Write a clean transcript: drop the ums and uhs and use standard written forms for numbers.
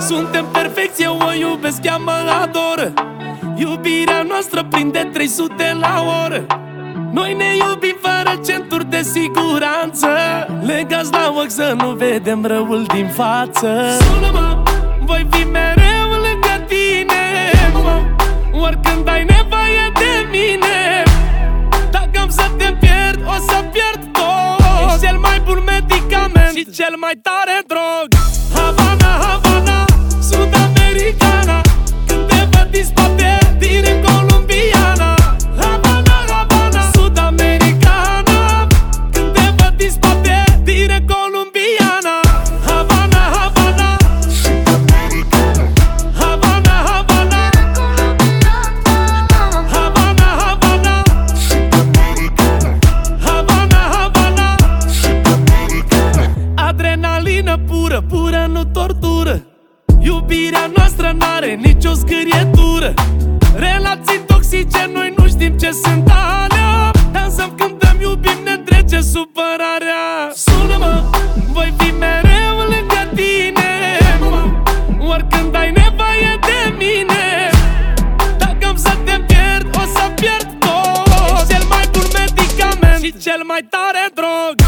Suntem perfecți, eu o iubesc, ea mă adoră. Iubirea noastră prinde 300 la oră. Noi ne iubim fără centuri de siguranță, legați la ochi să nu vedem răul din față. Sună-mă, voi fi mereu lângă tine, oricând ai nevoie de mine. Dacă am să te pierd, o să pierd tot. Ești cel mai bun medicament și cel mai tare drog. Havana, Havana, Sud-Americana, când te văd din spate, din colombiana. Havana, Havana, Sud-Americana, când te văd din spate, din colombiana. Havana, Havana, Havana, Havana, Havana, Havana, Havana, Havana. Adrenalină pură, pură, nu tortură. Iubirea noastră n-are nicio scârietură. Relații toxice, noi nu știm ce sunt alea. Dansăm, cântăm, iubim, ne trece supărarea. Sună-mă, voi fi mereu lângă tine, oricând ai nevoie de mine. Dacă am să te pierd, o să pierd tot. Ești cel mai bun medicament și cel mai tare drog.